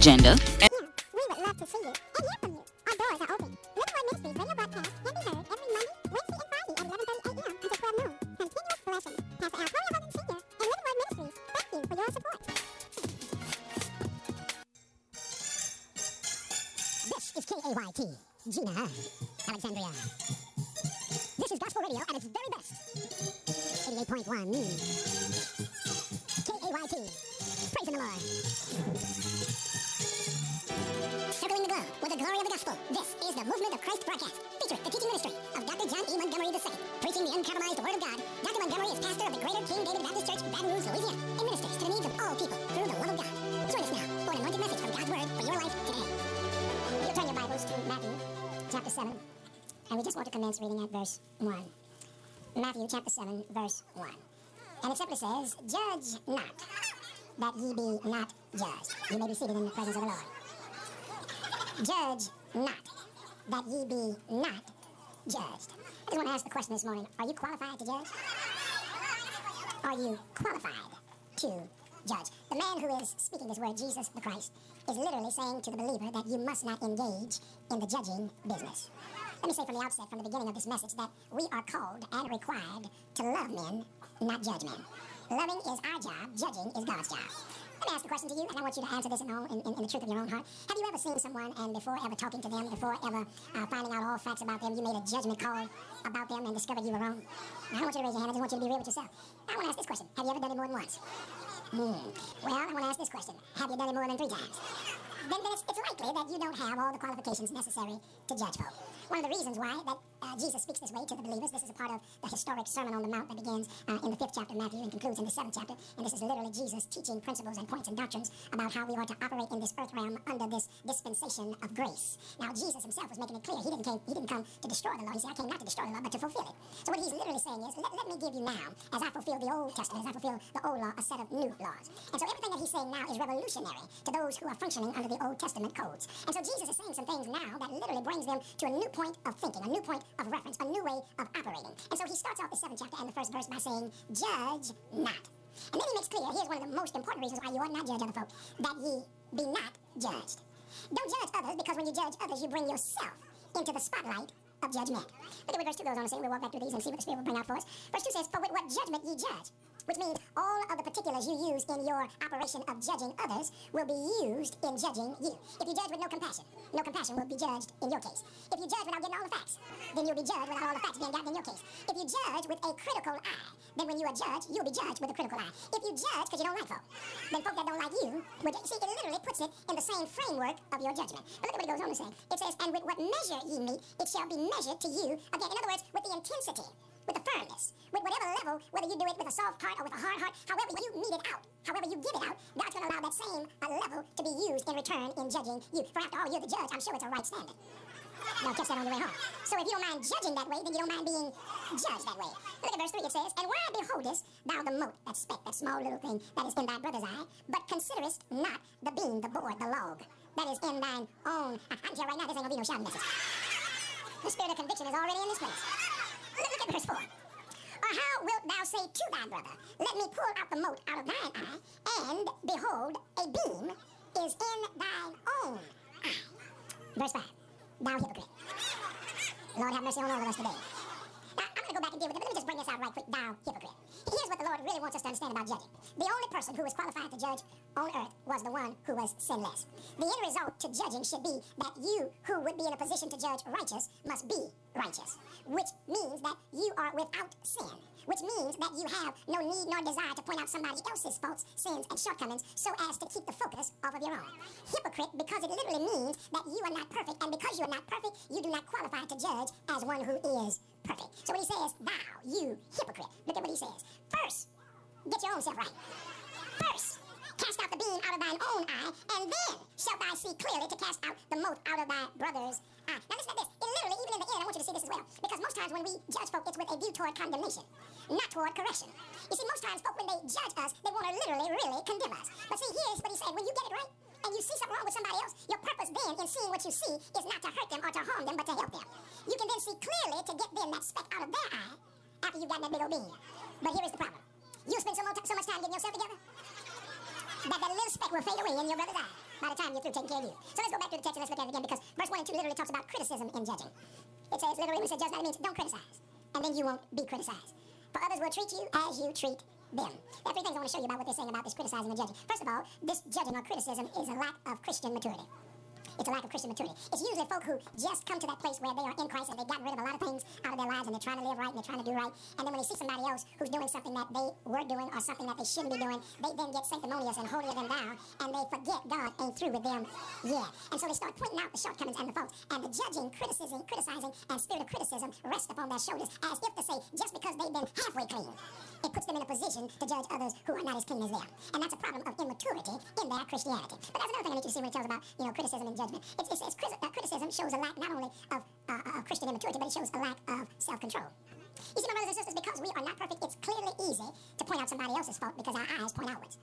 gender, and Yeah, we would love to see you and hear from you. Our doors are open. Living Word Ministries radio broadcast can be heard every Monday, Wednesday, and Friday at 11:30 a.m. until 12 noon. Continuous blessings. Pastor Antonio Logan Sr. and Living Word Ministries thank you for your support. This is KAYT, Gina, Alexandria. This is gospel radio at its very best. 88.1 KAYT. Praising the Lord. Circling the globe with the glory of the gospel. This is the Movement of Christ broadcast, featuring the teaching ministry of Dr. John E. Montgomery II. Preaching the uncompromised word of God, Dr. Montgomery is pastor of the Greater King David Baptist Church, Baton Rouge, Louisiana, and ministers to the needs of all people through the love of God. Join us now for an anointed message from God's word for your life today. You'll turn your Bibles to Matthew chapter 7, and we just want to commence reading at verse 1. Matthew chapter 7, verse 1. And it simply says, "Judge not, that ye be not judged." You may be seated in the presence of the Lord. Judge not, that ye be not judged. I just want to ask the question this morning, are you qualified to judge? Are you qualified to judge? The man who is speaking this word, Jesus the Christ, is literally saying to the believer that you must not engage in the judging business. Let me say from the outset, from the beginning of this message, that we are called and required to love men, not judge men. Loving is our job, judging is God's job. Let me ask the question to you, and I want you to answer this in the truth of your own heart. Have you ever seen someone, and before ever talking to them, before ever finding out all facts about them, you made a judgment call about them and discovered you were wrong? Now, I don't want you to raise your hand, I just want you to be real with yourself. Now, I want to ask this question. Have you ever done it more than once? Well, I want to ask this question. Have you done it more than 3 times? Then it's likely that you don't have all the qualifications necessary to judge folk. One of the reasons why that Jesus speaks this way to the believers, this is a part of the historic Sermon on the Mount that begins in the 5th chapter of Matthew and concludes in the 7th chapter. And this is literally Jesus teaching principles and points and doctrines about how we are to operate in this earth realm under this dispensation of grace. Now, Jesus himself was making it clear. He didn't come to destroy the law. He said, I came not to destroy the law, but to fulfill it. So what he's literally saying is, let me give you now, as I fulfill the Old Testament, as I fulfill the Old Law, a set of new laws. And so everything that he's saying now is revolutionary to those who are functioning under the Old Testament codes. And so Jesus is saying some things now that literally brings them to a new point of thinking, a new point of reference, a new way of operating. And so he starts off the 7th chapter and the 1st verse by saying, judge not. And then he makes clear, here's one of the most important reasons why you ought not judge other folk, that ye be not judged. Don't judge others, because when you judge others, you bring yourself into the spotlight of judgment. Look at what verse 2 goes on to say. We'll walk back through these and see what the Spirit will bring out for us. Verse 2 says, for with what judgment ye judge, which means all of the particulars you use in your operation of judging others will be used in judging you. If you judge with no compassion will be judged in your case. If you judge without getting all the facts, then you'll be judged without all the facts being gotten in your case. If you judge with a critical eye, then when you are judged, you'll be judged with a critical eye. If you judge because you don't like folk, then folk that don't like you, see, it literally puts it in the same framework of your judgment. But look at what it goes on to say. It says, and with what measure ye meet, it shall be measured to you. Again, in other words, with the intensity, with the firmness, with whatever level, whether you do it with a soft heart or with a hard heart, however you meet it out, however you give it out, God's going to allow that same level to be used in return in judging you. For after all, you're the judge. I'm sure it's a right standard. Now, catch that on your way home. So if you don't mind judging that way, then you don't mind being judged that way. Look at verse 3. It says, and why beholdest thou the mote, that speck, that small little thing that is in thy brother's eye, but considerest not the beam, the board, the log that is in thine own? I can tell right now, this ain't going to be no shouting message. The spirit of conviction is already in this place. Look at verse 4. Or how wilt thou say to thy brother, let me pull out the mote out of thine eye, and behold, a beam is in thine own eye? Verse 5. Thou hypocrite. Lord have mercy on all of us today. Now, I'm going to go back and deal with it, but let me just bring this out right quick. Thou hypocrite. Here's what the Lord really wants us to understand about judging. The only person who was qualified to judge on earth was the one who was sinless. The end result to judging should be that you, who would be in a position to judge righteous, must be righteous, which means that you are without sin, which means that you have no need nor desire to point out somebody else's faults, sins, and shortcomings so as to keep the focus off of your own. Hypocrite, because it literally means that you are not perfect, and because you are not perfect, you do not qualify to judge as one who is perfect. So when he says, thou, you hypocrite, look at what he says. First, get your own self right. First, cast out the beam out of thine own eye, and then shalt thou see clearly to cast out the mote out of thy brother's eye. Now listen to this. It literally, even in the end, I want you to see this as well. Because most times when we judge folk, it's with a view toward condemnation, not toward correction. You see, most times folk, when they judge us, they want to literally, really condemn us. But see, here's what he said. When you get it right, and you see something wrong with somebody else, your purpose then in seeing what you see is not to hurt them or to harm them, but to help them. You can then see clearly to get them that speck out of their eye after you've gotten that big old beam. But here is the problem. You spend so much time getting yourself together that little speck will fade away in your brother's eye. by the time you're through taking care of you. So let's go back to the text and let's look at it again, because verse 1 and 2 literally talks about criticism in judging. It says literally, when it says judge, that means don't criticize, and then you won't be criticized. For others will treat you as you treat them. There are three things I want to show you about what they're saying about this criticizing and judging. First of all, this judging or criticism is a lack of Christian maturity. It's a lack of Christian maturity. It's usually folk who just come to that place where they are in Christ and they've gotten rid of a lot of things out of their lives and they're trying to live right and they're trying to do right. And then when they see somebody else who's doing something that they were doing or something that they shouldn't be doing, they then get sanctimonious and holier than thou, and they forget God ain't through with them yet. And so they start pointing out the shortcomings and the faults. And the judging, criticizing, and spirit of criticism rest upon their shoulders, as if to say, just because they've been halfway clean, it puts them in a position to judge others who are not as clean as them. And that's a problem of immaturity in their Christianity. But that's another thing I need you to see when it tells about, criticism and judgment. Criticism shows a lack not only of Christian immaturity, but it shows a lack of self-control. You see, my brothers and sisters, because we are not perfect, it's clearly easy to point out somebody else's fault because our eyes point outwards.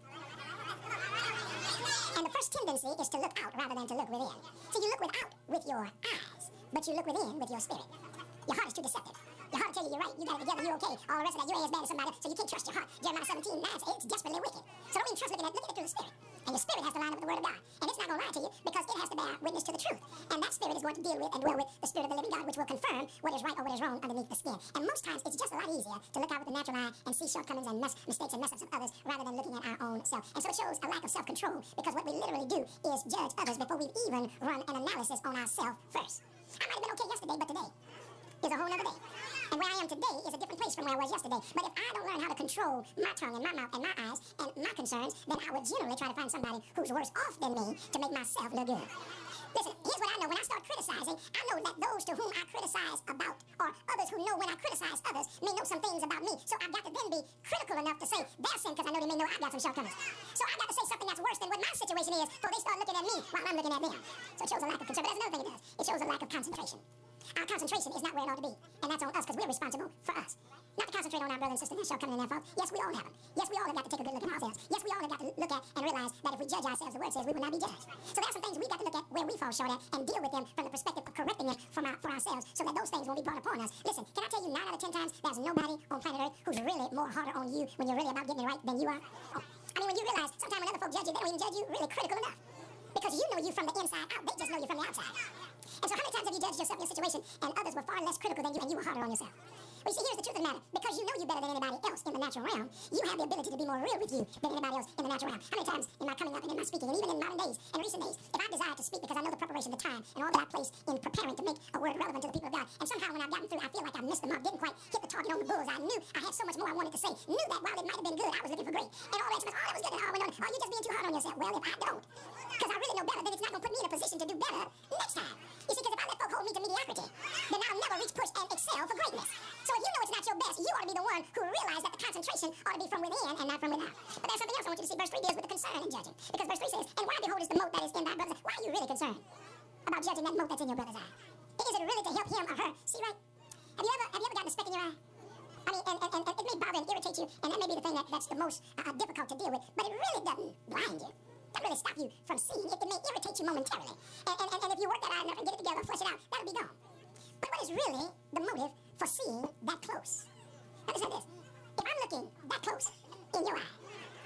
And the first tendency is to look out rather than to look within. So you look without with your eyes, but you look within with your spirit. Your heart is too deceptive. Your heart will tell you you're right, you got it together, you're okay. All the rest of that, you ain't as bad as somebody else, so you can't trust your heart. Jeremiah 17:9 says it's desperately wicked. So don't even trust looking at it through the spirit. And your spirit has to line up with the word of God. And it's not going to lie to you because it has to bear witness to the truth. And that spirit is going to deal with and dwell with the spirit of the living God, which will confirm what is right or what is wrong underneath the skin. And most times, it's just a lot easier to look out with the natural eye and see shortcomings and mistakes and mess-ups of others rather than looking at our own self. And so it shows a lack of self-control, because what we literally do is judge others before we even run an analysis on ourselves first. I might have been okay yesterday, but today is a whole other day. And where I am today is a different place from where I was yesterday. But if I don't learn how to control my tongue and my mouth and my eyes and my concerns, then I would generally try to find somebody who's worse off than me to make myself look good. Listen, here's what I know. When I start criticizing, I know that those to whom I criticize about, or others who know when I criticize others, may know some things about me. So I've got to then be critical enough to say their sin, because I know they may know I've got some shortcomings. So I've got to say something that's worse than what my situation is, before they start looking at me while I'm looking at them. So it shows a lack of concern. But that's another thing it does. It shows a lack of concentration. Our concentration is not where it ought to be. And that's on us, because we're responsible for us. Not to concentrate on our brothers and sisters and their shortcomings and their faults. Yes, we all have them. Yes, we all have got to take a good look at ourselves. Yes, we all have got to look at and realize that if we judge ourselves, the word says we will not be judged. So there are some things we've got to look at where we fall short at and deal with them from the perspective of correcting them for ourselves, so that those things won't be brought upon us. Listen, can I tell you 9 out of 10 times there's nobody on planet Earth who's really more harder on you when you're really about getting it right than you are? I mean, when you realize sometimes when other folk judge you, they don't even judge you really critical enough. Because you know you from the inside out, they just know you from the outside. And so how many times have you judged yourself in your situation and others were far less critical than you and you were harder on yourself? Well, you see, here's the truth of the matter. Because you know you better than anybody else in the natural realm, you have the ability to be more real with you than anybody else in the natural realm. How many times in my coming up and in my speaking, and even in modern days and recent days, if I desire to speak because I know the preparation, the time, and all that I place in preparing to make a word relevant to the people of God, and somehow when I've gotten through, I feel like I've missed the mark, didn't quite hit the target on the bulls. I knew I had so much more I wanted to say, knew that while it might have been good, I was looking for great. And all that, that was good, and all went on. Oh, you're just being too hard on yourself. Well, if I don't, because I really know better, then it's not going to put me in a position to do better next time. You see, because if I let folk hold me to mediocrity, then I'll never reach, push, and excel for greatness. So if you know it's not your best, you ought to be the one who realize that the concentration ought to be from within and not from without. But there's something else I want you to see. Verse 3 deals with the concern in judging. Because verse 3 says, and why beholdest the mote that is in thy brother's eye? Why are you really concerned about judging that mote that's in your brother's eye? Is it really to help him or her see right? Have you ever gotten a speck in your eye? I mean, and it may bother and irritate you, and that may be the thing that's the most difficult to deal with, but it really doesn't blind you. That really stop you from seeing. It may irritate you momentarily. And if you work that out enough and get it together, flush it out, that'll be gone. But what is really the motive for seeing that close? Now listen to this. If I'm looking that close in your eye,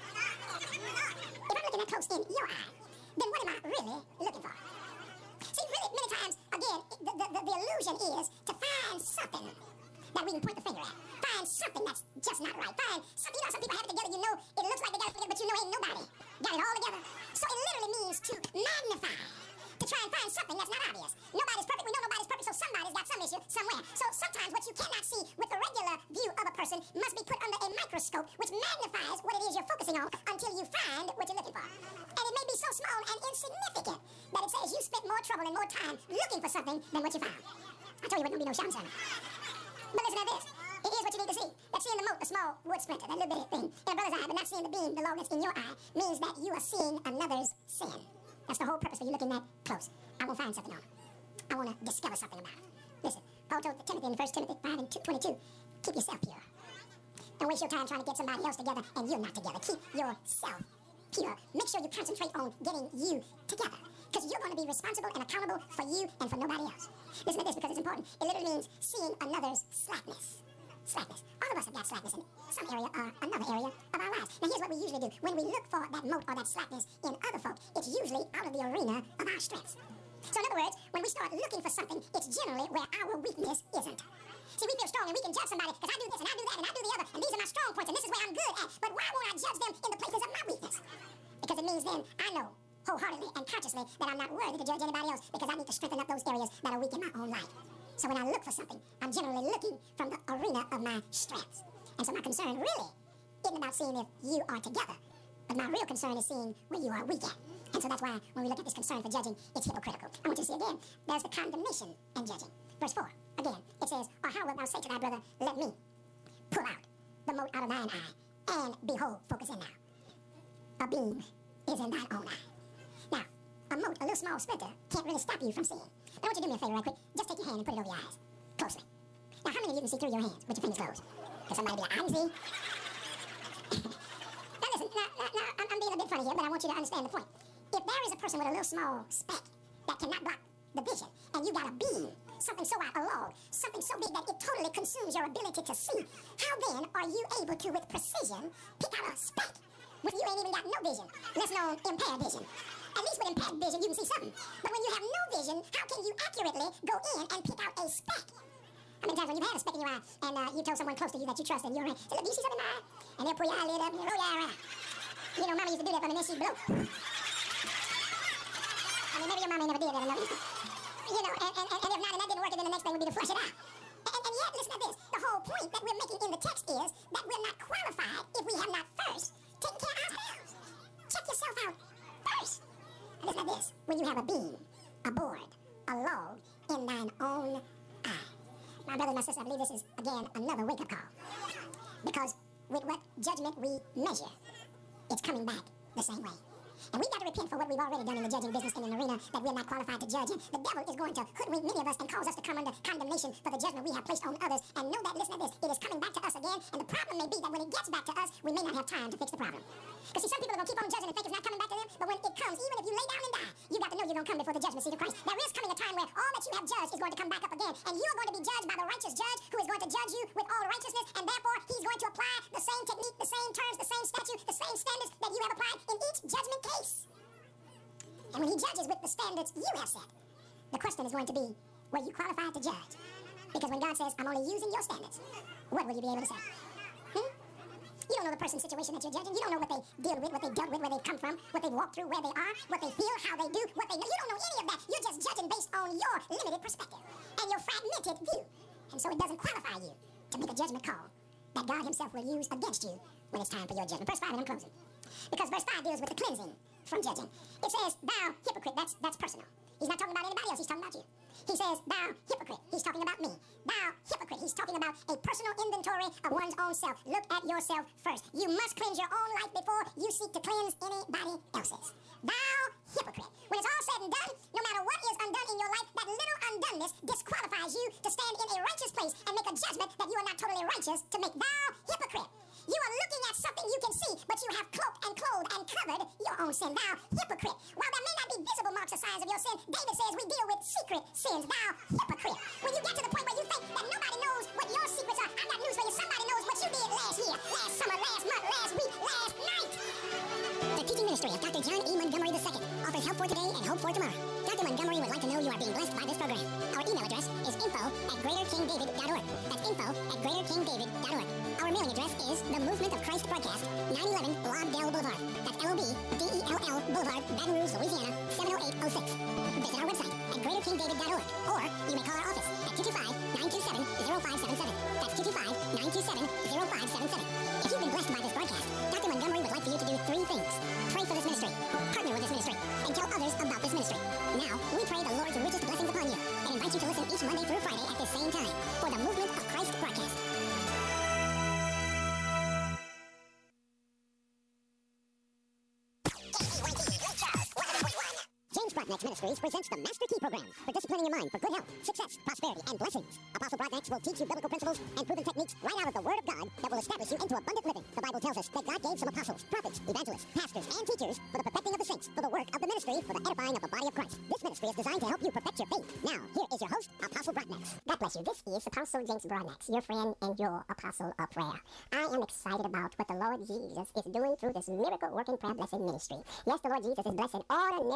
then what am I really looking for? See, really, many times, again, the illusion is to find something that we can point the finger at. Find something that's just not right. Find something, some people have it together, it looks like they got it together, but ain't nobody got it all together. So it literally means to magnify, to try and find something that's not obvious. Nobody's perfect, we know nobody's perfect, so somebody's got some issue somewhere. So sometimes what you cannot see with the regular view of a person must be put under a microscope, which magnifies what it is you're focusing on until you find what you're looking for. And it may be so small and insignificant that it says you spent more trouble and more time looking for something than what you found. I told you it wouldn't be no shouting sermon. But listen to this. Here's what you need to see. That seeing the mote, a small wood splinter, that little bitty thing, in a brother's eye, but not seeing the beam, the log that's in your eye, means that you are seeing another's sin. That's the whole purpose for you looking that close. I want to find something on it. I want to discover something about it. Listen, Paul told Timothy in 1 Timothy 5 and 22, keep yourself pure. Don't waste your time trying to get somebody else together and you're not together. Keep yourself pure. Make sure you concentrate on getting you together, because you're going to be responsible and accountable for you and for nobody else. Listen to this, because it's important. It literally means seeing another's slackness. slackness. All of us have got slackness in some area or another area of our lives. Now, here's what we usually do. When we look for that mote or that slackness in other folk, it's usually out of the arena of our strengths. So, in other words, when we start looking for something, it's generally where our weakness isn't. See, we feel strong and we can judge somebody because I do this and I do that and I do the other, and these are my strong points and this is where I'm good at. But why won't I judge them in the places of my weakness? Because it means then I know wholeheartedly and consciously that I'm not worthy to judge anybody else because I need to strengthen up those areas that are weak in my own life. So when I look for something, I'm generally looking from the arena of my strengths. And so my concern really isn't about seeing if you are together, but my real concern is seeing where you are weak at. And so that's why when we look at this concern for judging, it's hypocritical. I want you to see again, there's the condemnation in judging. Verse 4, again, it says, or how wilt thou say to thy brother, let me pull out the mote out of thine eye, and behold, focus in now, a beam is in thine own eye. Now, a mote, a little small splinter, can't really stop you from seeing. But I want you to do me a favor right quick. Just take your hand and put it over your eyes, closely. Now, how many of you can see through your hands with your fingers closed? Because somebody be like, I can see. Now listen, I'm being a bit funny here, but I want you to understand the point. If there is a person with a little small speck that cannot block the vision, and you got a beam, something so out, a log, something so big that it totally consumes your ability to see, how then are you able to, with precision, pick out a speck when you ain't even got no vision, less known impaired vision? At least with impaired vision, you can see something. But when you have no vision, how can you accurately go in and pick out a speck? How many times when you've had a speck in your eye and you told someone close to you that you trust and you're right, say, look, do you see something in my eye? And they'll pull your eyelid up and roll your eye around. You know, Mama used to do that for me, and then she'd blow. I mean, maybe your mama never did that, I know. You know, and if not, and that didn't work, and then the next thing would be to flush it out. And yet, listen to this. The whole point that we're making in the text is that we're not qualified if we have not first taken care of ourselves. Check yourself out first. And listen to this. When you have a beam, a board, a log in thine own eye. My brother and my sister, I believe this is, again, another wake-up call. Because with what judgment we measure, it's coming back the same way. And we've got to repent for what we've already done in the judging business in an arena that we're not qualified to judge. And the devil is going to hoodwink many of us and cause us to come under condemnation for the judgment we have placed on others. And know that, listen to this, it is coming back to us again. And the problem may be that when it gets back to us, we may not have time to fix the problem. Because see, some people are going to keep on judging and think it's not coming back to them. But when it comes, even if you lay down and die, you got to know you're going to come before the judgment seat of Christ. There is coming a time where all that you have judged is going to come back up again. And you're going to be judged by the righteous judge who is going to judge you with all righteousness. And therefore, he's going to apply the same technique, the same terms, the same statute, the same standards that you have applied in each judgment case. And when he judges with the standards you have set, the question is going to be, were you qualified to judge? Because when God says, I'm only using your standards, what will you be able to say? You don't know the person's situation that you're judging. You don't know what they deal with, what they dealt with, where they've come from, what they've walked through, where they are, what they feel, how they do, what they know. You don't know any of that. You're just judging based on your limited perspective and your fragmented view. And so it doesn't qualify you to make a judgment call that God himself will use against you when it's time for your judgment. Verse 5, and I'm closing. Because verse 5 deals with the cleansing from judging. It says, thou hypocrite, that's personal. He's not talking about anybody else, he's talking about you. He says, thou hypocrite, he's talking about me. Thou hypocrite, he's talking about a personal inventory of one's own self. Look at yourself first. You must cleanse your own life before you seek to cleanse anybody else's. Thou hypocrite. When it's all said and done, no matter what is undone in your life, that little undoneness disqualifies you to stand in a righteous place and make a judgment that you are not totally righteous to make. Thou hypocrite. You are looking at something you can see, but you have cloaked and clothed and covered your own sin. Thou hypocrite. While there may not be visible marks or signs of your sin, David says we deal with secret sins. Thou hypocrite. When you get to the point where you think that nobody knows what your secrets are, I've got news for you. Somebody knows what you did last year, last summer, last month, last week, last night. The teaching ministry of Dr. John E. Montgomery II offers help for today and hope for tomorrow. Dr. Montgomery would like to know you are being blessed by this program. Our email address is info@greaterkingdavid.org. That's info@greaterkingdavid.org. Our mailing address is the Movement of Christ Broadcast, 911 Lobdell Boulevard. That's Lobdell Boulevard, Baton Rouge, Louisiana, 70806. Visit our website at greaterkingdavid.org, or you may call our office at 225-927-0577. That's 225-927-0577. If you've been blessed by this broadcast, Dr. Montgomery would like for you to do three things. Pray for this ministry, partner with this ministry, and tell others about this ministry. Now, we pray the Lord's richest blessings upon you and invite you to listen each Monday through Friday at the same time for the Movement of Christ Broadcast. James Broadcast. Broadnax Ministries presents the Master Key Program for disciplining your mind for good health, success, prosperity, and blessings. Apostle Broadnax will teach you biblical principles and proven techniques right out of the Word of God that will establish you into abundant living. The Bible tells us that God gave some apostles, prophets, evangelists, pastors, and teachers for the perfecting of the saints, for the work of the ministry, for the edifying of the body of Christ. This ministry is designed to help you perfect your faith. Now, here is your host, Apostle Broadnax. God bless you. This is Apostle James Broadnax, your friend and your apostle of prayer. I am excited about what the Lord Jesus is doing through this miracle working prayer blessing ministry. Yes, the Lord Jesus is blessing ordinary